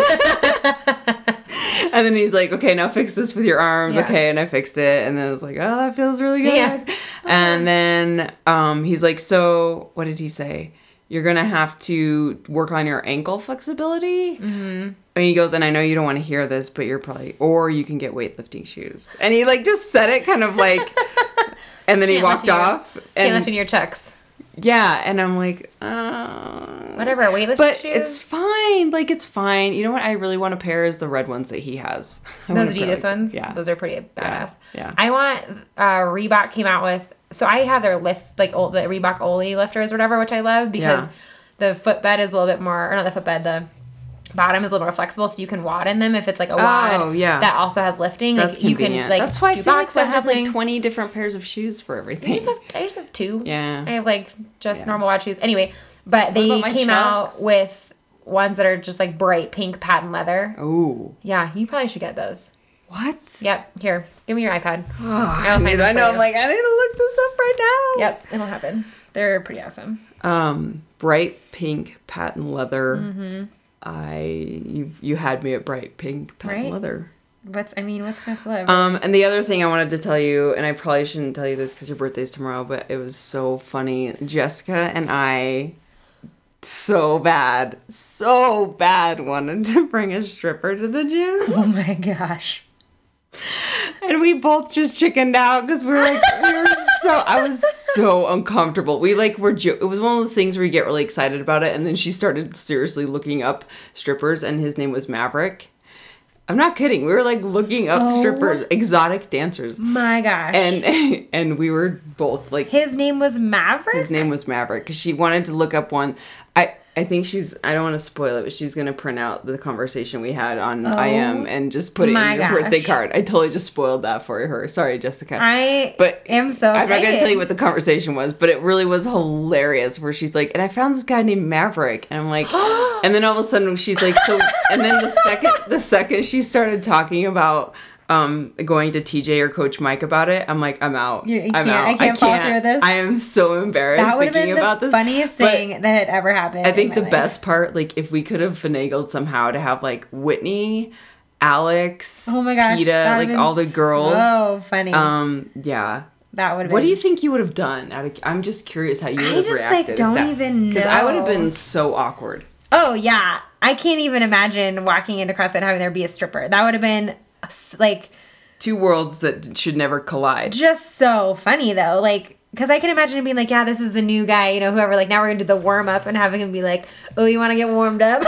And then he's like, okay, now fix this with your arms. Okay, and I fixed it, and then I was like, oh, that feels really good. Yeah. And then he's like, so what did he say? You're going to have to work on your ankle flexibility. Mm-hmm. And he goes, and I know you don't want to hear this, but you're probably, or you can get weightlifting shoes. And he like just said it kind of like, and then he walked off. Can't lift in your chucks. Yeah, and I'm like, whatever, weightlifting but shoes? it's fine. Like, it's fine. You know what I really want to pair is the red ones that he has. Those Adidas ones? Yeah. Those are pretty badass. Yeah. I want, Reebok came out with so I have their lift, like the Reebok Oli lifters or whatever, which I love because the footbed is a little bit more, or not the footbed, the bottom is a little more flexible, so you can wad in them if it's like a wad that also has lifting. That's like convenient. You can like that's why do I feel like box I have like jumping. 20 different pairs of shoes for everything. I just have 2. Yeah. I have like just normal wad shoes. Anyway, but they came out with ones that are just like bright pink patent leather. Oh. Yeah, you probably should get those. What? Yep. Here, give me your iPad. I know. I'm like, I need to look this up right now. Yep, it'll happen. They're pretty awesome. Bright pink patent leather. Mm-hmm. You had me at bright pink patent leather. What's not to love? And the other thing I wanted to tell you, and I probably shouldn't tell you this because your birthday's tomorrow, but it was so funny. Jessica and I so bad wanted to bring a stripper to the gym. Oh my gosh. And we both just chickened out because I was so uncomfortable. We it was one of those things where you get really excited about it, and then she started seriously looking up strippers, and his name was Maverick. I'm not kidding. We were like looking up strippers, exotic dancers. My gosh. And we were both like... His name was Maverick? His name was Maverick because she wanted to look up one. I think I don't want to spoil it, but she's going to print out the conversation we had on IM and just put it in your birthday card. I totally just spoiled that for her. Sorry, Jessica. I'm so excited. I'm not going to tell you what the conversation was, but it really was hilarious where she's like, and I found this guy named Maverick. And I'm like, and then all of a sudden she's like, so, and then the second she started talking about going to TJ or Coach Mike about it, I'm like, I'm out. I can't fall through this. I am so embarrassed thinking about this. That would have been the funniest thing that had ever happened. I think the best part, like, if we could have finagled somehow to have like Whitney, Alex, oh my gosh, Peter, like all the girls. So funny. Yeah. That would have What do you think you would have done? I'm just curious how you would have reacted. Don't even know. Because I would have been so awkward. Oh yeah, I can't even imagine walking into CrossFit and having there be a stripper. That would have been like 2 worlds that should never collide. Just so funny though, like, because I can imagine him being like, yeah, this is the new guy, you know, whoever, like, now we're gonna do the warm up, and having him be like, oh, you want to get warmed up?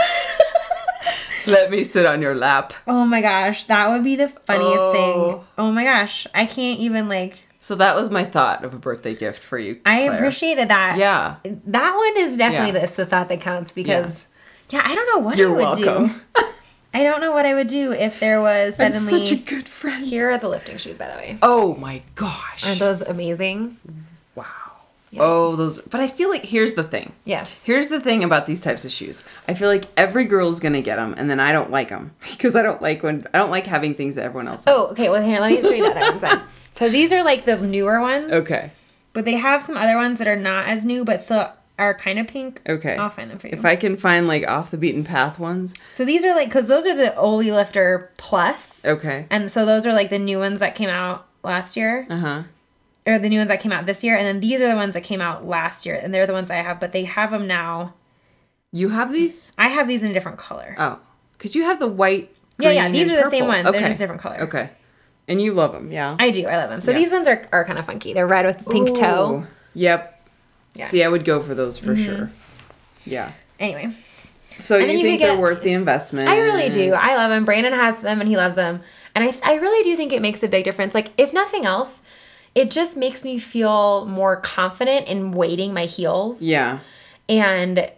Let me sit on your lap. Oh my gosh, that would be the funniest thing. Oh my gosh, I can't even like. So that was my thought of a birthday gift for you, I Claire. appreciate that. Yeah, that one is definitely the thought that counts because I don't know what You're I would welcome. do. I don't know what I would do if there was suddenly... I'm such a good friend. Here are the lifting shoes, by the way. Oh my gosh. Aren't those amazing? Wow. Yeah. Oh, those... But I feel like here's the thing. Yes. Here's the thing about these types of shoes. I feel like every girl's gonna get them, and then I don't like them because I don't like having things that everyone else has. Oh, okay. Well, here, let me show you that one then. So these are like the newer ones. Okay. But they have some other ones that are not as new, but still are kind of pink. Okay. I'll find them for you. If I can find like off the beaten path ones. So these are like, because those are the Oli Lifter Plus. Okay. And so those are like the new ones that came out last year. Uh-huh. Or the new ones that came out this year. And then these are the ones that came out last year. And they're the ones I have, but they have them now. You have these? I have these in a different color. Oh. Because you have the white, green, yeah. These and are the same purple. ones. Okay. They're just different color. Okay. And you love them, yeah? I do. I love them. So these ones are kind of funky. They're red with pink toe. Yep. Yeah. See, I would go for those for sure. Yeah. Anyway. So you think they're worth the investment? I really do. I love them. Brandon has them and he loves them. And I really do think it makes a big difference. Like, if nothing else, it just makes me feel more confident in weighting my heels. Yeah. And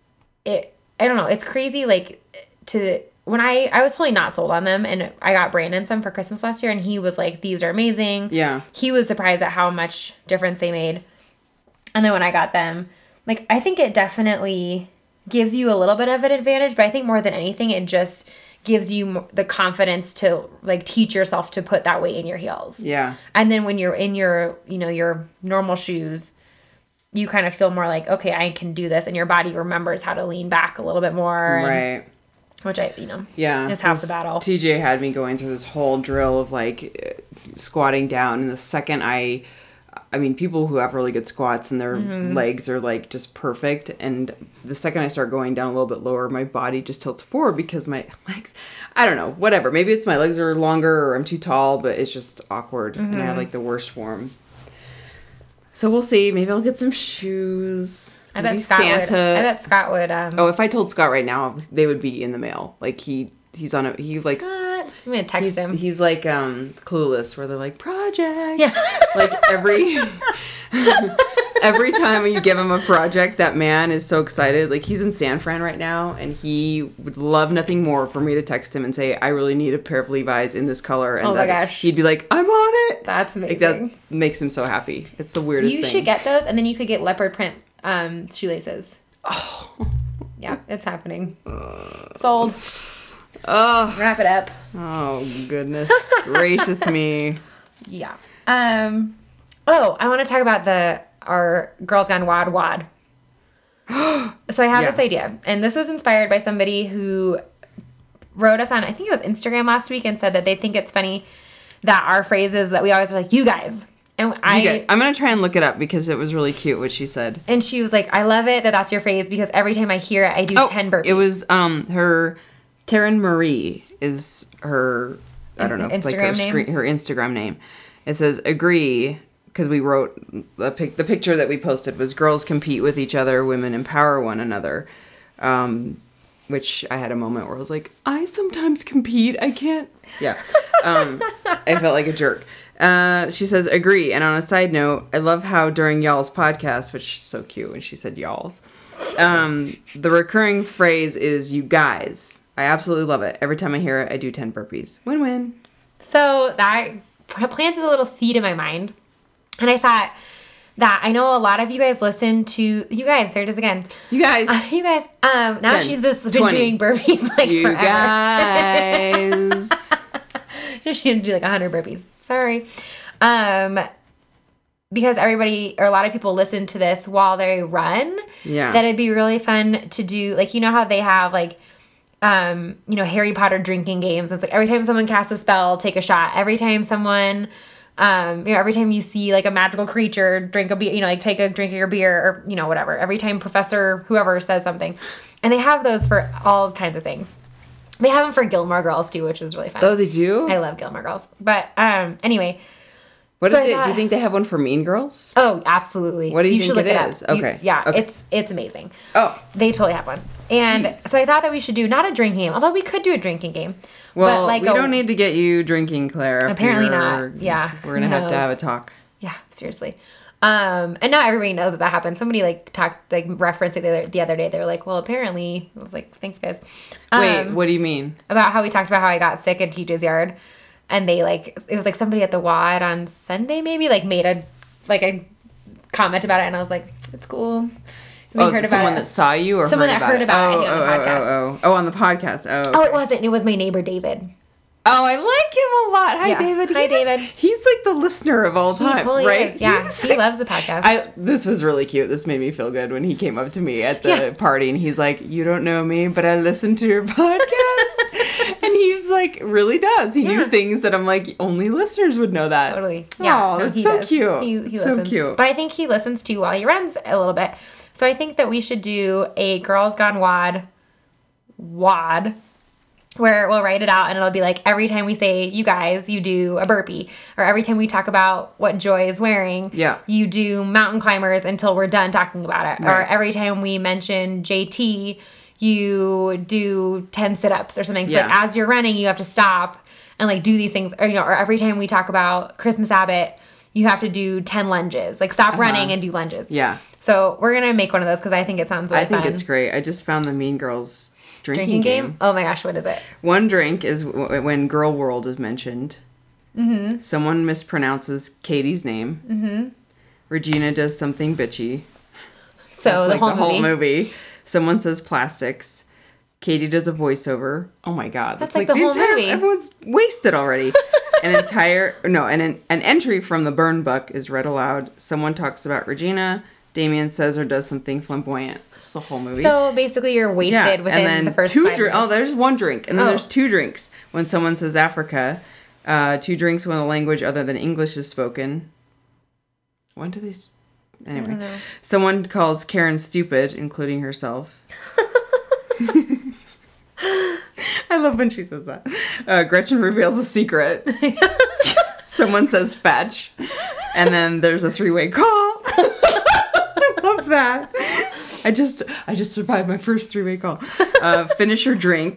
I don't know, it's crazy, like, when I was totally not sold on them, and I got Brandon some for Christmas last year, and he was like, these are amazing. Yeah. He was surprised at how much difference they made. And then when I got them, like, I think it definitely gives you a little bit of an advantage, but I think more than anything, it just gives you the confidence to, like, teach yourself to put that weight in your heels. Yeah. And then when you're in your, your normal shoes, you kind of feel more like, okay, I can do this, and your body remembers how to lean back a little bit more. Right. Which yeah, is half the battle. TJ had me going through this whole drill of, like, squatting down, and the second I mean, people who have really good squats and their legs are, like, just perfect, and the second I start going down a little bit lower, my body just tilts forward because my legs, I don't know, whatever. Maybe it's my legs are longer or I'm too tall, but it's just awkward, and I have, like, the worst form. So we'll see. Maybe I'll get some shoes. I bet Scott would. Oh, if I told Scott right now, they would be in the mail. Like, he's on a, he likes, Scott. I'm gonna text him. He's like Clueless, where they're like, project. Yeah. Like every time you give him a project, that man is so excited. Like, he's in San Fran right now, and he would love nothing more for me to text him and say, I really need a pair of Levi's in this color. And oh my gosh. He'd be like, I'm on it. That's amazing. Like, that makes him so happy. It's the weirdest thing. You should get those, and then you could get leopard print shoelaces. Oh. Yeah, it's happening. Sold. Oh. Wrap it up. Oh, goodness gracious me. Yeah. Oh, I want to talk about our Girls Gone WAD. So I have this idea, and this was inspired by somebody who wrote us on, I think it was Instagram last week, and said that they think it's funny that our phrases that we always are like, you guys. And I'm going to try and look it up because it was really cute what she said. And she was like, I love it that that's your phrase because every time I hear it, I do 10 burpees. It was her, Taryn Marie is her, I don't know, it's like her Instagram name. It says, agree, because we wrote, the picture that we posted was girls compete with each other, women empower one another. Which I had a moment where I was like, I sometimes compete. I can't. Yeah. I felt like a jerk. She says, agree. And on a side note, I love how during y'all's podcast, which is so cute when she said y'all's, the recurring phrase is you guys. I absolutely love it. Every time I hear it, I do 10 burpees. Win-win. So that planted a little seed in my mind. And I thought that I know a lot of you guys listen to, you guys, there it is again. You guys. Now 10, she's just been 20. Doing burpees like you forever. Guys. She didn't do like 100 burpees. Sorry. Because everybody, or a lot of people listen to this while they run. Yeah. That it'd be really fun to do, like, you know how they have like, Harry Potter drinking games. It's like every time someone casts a spell, take a shot. Every time someone, every time you see like a magical creature, drink a beer, like take a drink of your beer or, whatever. Every time Professor whoever says something. And they have those for all kinds of things. They have them for Gilmore Girls too, which was really fun. Oh, they do? I love Gilmore Girls. But anyway. Do you think they have one for Mean Girls? Oh, absolutely. What do you think it is? Okay. Okay. It's amazing. Oh. They totally have one. And so I thought that we should do not a drinking game, although we could do a drinking game. Well, we don't need to get you drinking, Claire. Apparently not. Yeah. We're going to have to have a talk. Yeah, seriously. And not everybody knows that happened. Somebody referenced it the other day. They were like, well, apparently. I was like, thanks, guys. Wait, what do you mean? About how we talked about how I got sick in Teach's yard. And they it was like somebody at the WAD on Sunday maybe made a comment about it. And I was like, it's cool. We heard about someone that saw you or someone that heard about it on the podcast. Oh, on the podcast. Oh, okay. Oh, it wasn't. It was my neighbor, David. Oh, I like him a lot. Hi, David. Hi, David. He's like the listener of all time, totally right? Is. Yeah, he loves the podcast. This was really cute. This made me feel good when he came up to me at the party and he's like, you don't know me, but I listened to your podcast. And he's like, really does. He knew things that I'm like, only listeners would know that. Totally. Yeah. Oh, that's so cute. He so listens. cute. But I think he listens too while he runs a little bit. So I think that we should do a Girls Gone WAD, where we'll write it out and it'll be like every time we say you guys, you do a burpee. Or every time we talk about what Joy is wearing, you do mountain climbers until we're done talking about it. Right. Or every time we mention JT, you do 10 sit-ups or something. So as you're running, you have to stop and do these things. Or, or every time we talk about Christmas Abbott, you have to do 10 lunges. Stop running and do lunges. Yeah. So we're going to make one of those because I think it sounds really fun. I think it's great. I just found the Mean Girls drinking game. Oh my gosh, what is it? One drink is when Girl World is mentioned. Mm-hmm. Someone mispronounces Katie's name. Mm-hmm. Regina does something bitchy. So that's the whole movie. Someone says plastics. Katie does a voiceover. Oh my god, that's like the whole movie. Everyone's wasted already. An entry from the burn book is read aloud. Someone talks about Regina. Damien says or does something flamboyant. It's the whole movie. So basically you're wasted within the first 5 minutes. Oh, there's one drink. And then there's 2 drinks when someone says Africa. 2 drinks when a language other than English is spoken. When do they... Anyway. Someone calls Karen stupid, including herself. I love when she says that. Gretchen reveals a secret. Someone says fetch. And then there's a 3-way call. Love that. I just survived my first 3-way call. Finish your drink.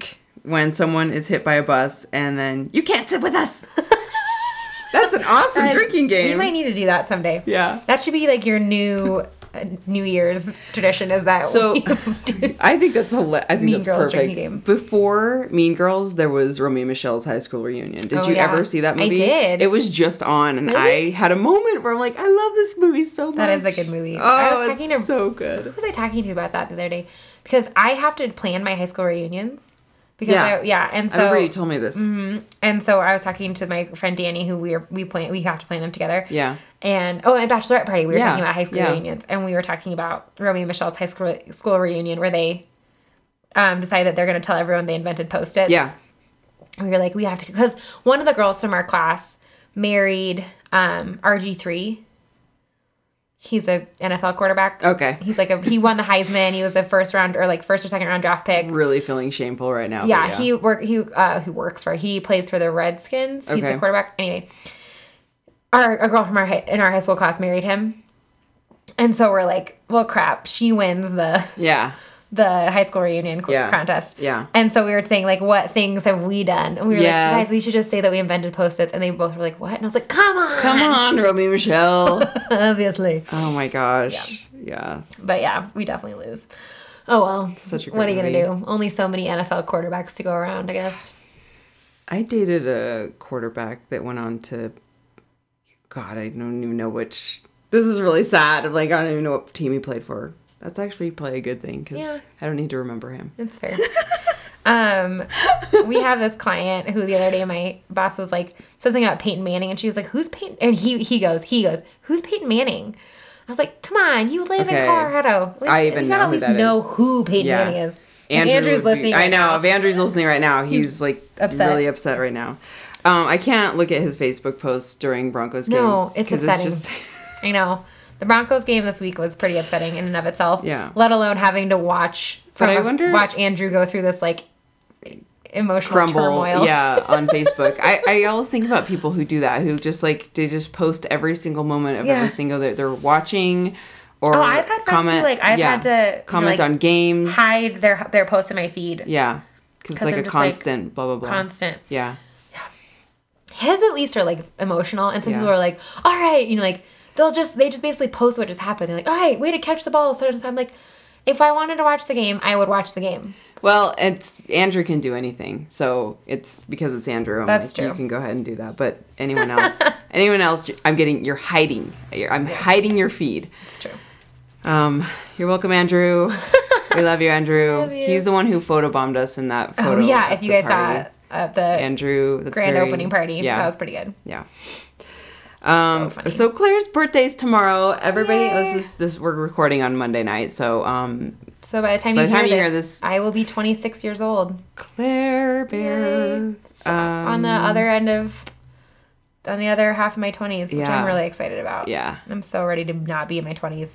when someone is hit by a bus and then you can't sit with us. That's an awesome drinking game. We might need to do that someday. Yeah. That should be like your new New Year's tradition, is that so I think that's Mean Girls drinking perfect. game. Before Mean Girls, there was Romeo and Michelle's high school reunion. Did you ever see that movie? I did. It was just on, and Really? I had a moment where I'm like, I love this movie so much. That is a good movie. Oh, I was talking to so good. Who was I talking to about that the other day? Because I have to plan my high school reunions. Because and so I remember you told me this. And so I was talking to my friend Danny, who we have to plan them together. Yeah. And my bachelorette party, we were talking about high school Yeah. reunions, and we were talking about Romeo and Michelle's high school reunion where they decide that they're going to tell everyone they invented Post-its. Yeah. And we were like, we have to, because one of the girls from our class married RG3. He's a NFL quarterback. Okay. He's he won the Heisman. He was the first or second round draft pick. Really feeling shameful right now. Yeah, he plays for the Redskins. He's Okay. the quarterback. Anyway, a girl from our high school class married him, and so we're like, well, crap, she wins the high school reunion contest. Yeah. And so we were saying, like, what things have we done? And we were like, guys, we should just say that we invented Post-its. And they both were like, what? And I was like, come on, Romeo and Michelle. obviously. Oh my gosh. Yeah. But yeah, we definitely lose. Oh well. Such a great what are you movie. gonna do? Only so many NFL quarterbacks to go around, I guess. I dated a quarterback that went on to, God, I don't even know which. This is really sad. I'm like, I don't even know what team he played for. That's actually probably a good thing because I don't need to remember him. It's fair. We have this client who the other day my boss was like, said something about Peyton Manning, and she was like, who's Peyton? And he goes, who's Peyton Manning? I was like, come on, you live in Colorado. You gotta at least know who Peyton Manning is. Andrew's listening right now. I know. If Andrew's listening right now, he's like upset. Really upset right now. I can't look at his Facebook posts during Broncos games. No, it's upsetting. I know. The Broncos game this week was pretty upsetting in and of itself. Yeah. Let alone having to watch Andrew go through this like emotional turmoil. Yeah, on Facebook. I always think about people who do that, who just like they just post every single moment of everything they're watching. Or I've had comment. I've had to comment on games. Hide their posts in my feed. Yeah, because it's like a constant blah blah blah. Constant. Yeah. His at least are like emotional, and some people are like, all right, like they just basically post what just happened. They're like, all right, way to catch the ball. So I'm like, if I wanted to watch the game, I would watch the game. Well, Andrew can do anything, so it's because it's Andrew. That's true. You can go ahead and do that, but anyone else, you're hiding. I'm hiding your feed. It's true. You're welcome, Andrew. We love you, Andrew. Love you. He's the one who photobombed us in that photo. Oh yeah, if you guys saw at the Andrew grand opening party, yeah, that was pretty good. Yeah. So funny. So Claire's birthday's tomorrow. Everybody, this we're recording on Monday night, so so by the time you hear this, I will be 26 years old. Claire Bear. So, on the other half of my 20s, which I'm really excited about. Yeah. I'm so ready to not be in my 20s.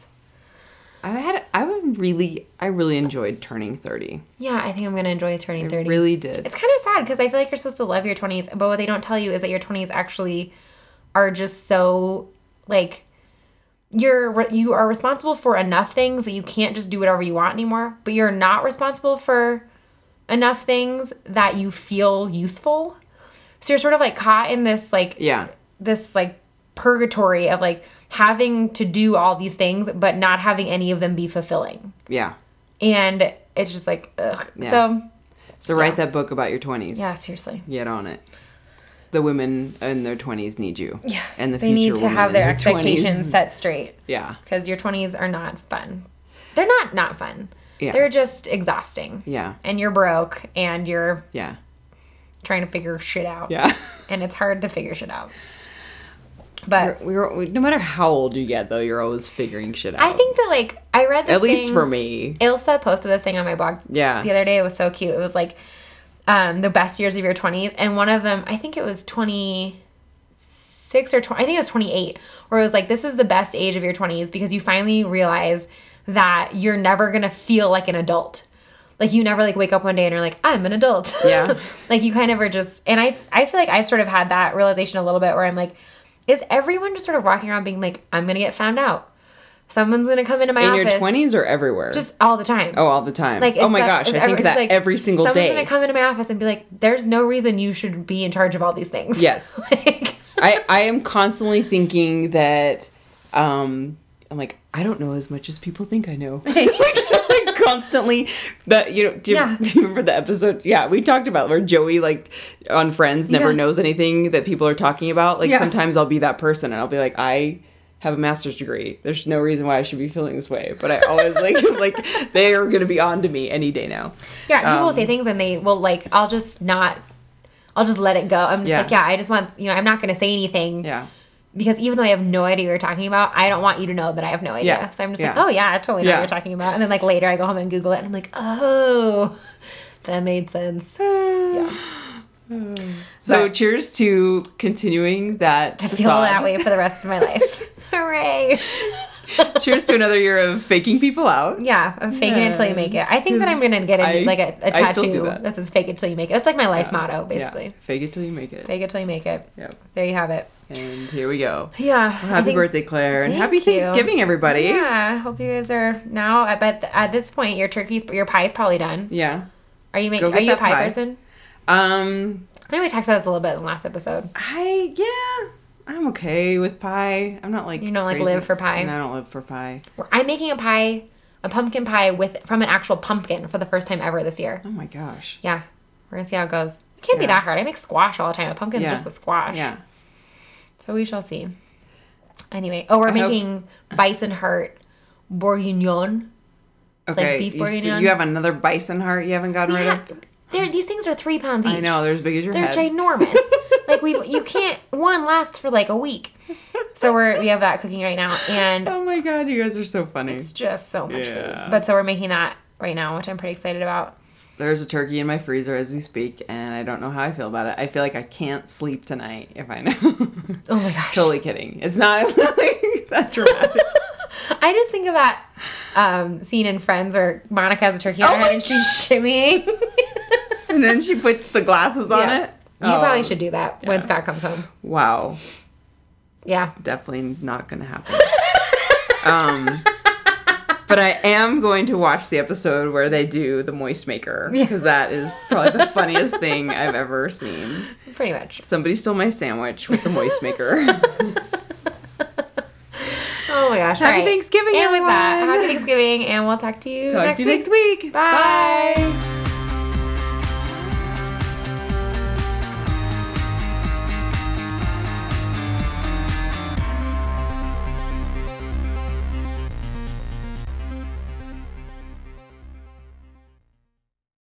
I really enjoyed turning 30. Yeah, I think I'm going to enjoy turning 30. I really did. It's kind of sad because I feel like you're supposed to love your 20s, but what they don't tell you is that your 20s actually are just so, like, you are responsible for enough things that you can't just do whatever you want anymore, but you're not responsible for enough things that you feel useful. So you're sort of, like, caught in this, like, this, like, purgatory of, like, having to do all these things, but not having any of them be fulfilling. Yeah. And it's just like, ugh. Yeah. So write that book about your 20s. Yeah, seriously. Get on it. The women in their 20s need you. Yeah. And they need to have their expectations set straight. Yeah. Because your 20s are not fun. They're not fun. Yeah. They're just exhausting. Yeah. And you're broke and you're yeah trying to figure shit out. Yeah. And it's hard to figure shit out. But no matter how old you get, though, you're always figuring shit out. I think that, like, I read this At least for me. Ilsa posted this thing on my blog the other day. It was so cute. It was, like, the best years of your 20s. And one of them, I think it was 26 or 20, I think it was 28, where it was like, this is the best age of your 20s because you finally realize that you're never going to feel like an adult. Like, you never, like, wake up one day and you're like, I'm an adult. Yeah. Like, you kind of are just, and I feel like I've sort of had that realization a little bit where I'm like, is everyone just sort of walking around being like, I'm going to get found out? Someone's gonna come into my office. In your 20s or everywhere? Just all the time. Oh, all the time. Like, oh my gosh, I think that like, every single day. Someone's gonna come into my office and be like, "There's no reason you should be in charge of all these things." Yes. Like, I am constantly thinking that I'm like, I don't know as much as people think I know. Like constantly that, you know, do you remember the episode? Yeah, we talked about where Joey, like, on Friends never knows anything that people are talking about. Like, sometimes I'll be that person and I'll be like, I have a master's degree. There's no reason why I should be feeling this way. But I always like they are going to be on to me any day now. Yeah, people will say things and they will, like, I'll just let it go. I'm just like, I just want, you know, I'm not going to say anything. Yeah. Because even though I have no idea what you're talking about, I don't want you to know that I have no idea. Yeah. So I'm just like, oh yeah, I totally know what you're talking about. And then like later I go home and Google it and I'm like, oh, that made sense. Yeah. So cheers to continuing that to feel that way for the rest of my life. Hooray. Cheers to another year of faking people out. Yeah, of faking it till you make it. I think that I'm going to get a tattoo that says fake it till you make it. That's like my life motto, basically. Yeah. Fake it till you make it. Fake it till you make it. Yep. There you have it. And here we go. Yeah. Well, happy birthday, Claire. And happy Thanksgiving, everybody. Yeah. I hope you guys are now, at this point, your pie is probably done. Yeah. Are you a pie person? I know we talked about this a little bit in the last episode. I'm okay with pie. I'm not like you don't like live for pie. No, I don't live for pie. I'm making a pumpkin pie from an actual pumpkin for the first time ever this year. Oh my gosh. Yeah, we're gonna see how it goes. It can't be that hard. I make squash all the time. A pumpkin's just a squash. Yeah. So we shall see. Anyway, we're making bison heart bourguignon. It's okay, like beef bourguignon. You have another bison heart you haven't gotten rid of. These things are 3 pounds each. I know, they're as big as your head. They're ginormous. Like you can't. One lasts for like a week. So we have that cooking right now, and oh my god, you guys are so funny. It's just so much food. But so we're making that right now, which I'm pretty excited about. There's a turkey in my freezer as we speak, and I don't know how I feel about it. I feel like I can't sleep tonight if I know. Oh my gosh. Totally kidding. It's not like that dramatic. I just think of that scene in Friends where Monica has a turkey on her head and she's shimmying. And then she puts the glasses on it. You probably should do that when Scott comes home. Wow. Yeah. Definitely not going to happen. But I am going to watch the episode where they do the moist maker. Because that is probably the funniest thing I've ever seen. Pretty much. Somebody stole my sandwich with the moist maker. Oh my gosh. Happy Thanksgiving, and everyone. with that, happy Thanksgiving, and we'll talk to you next week. Bye.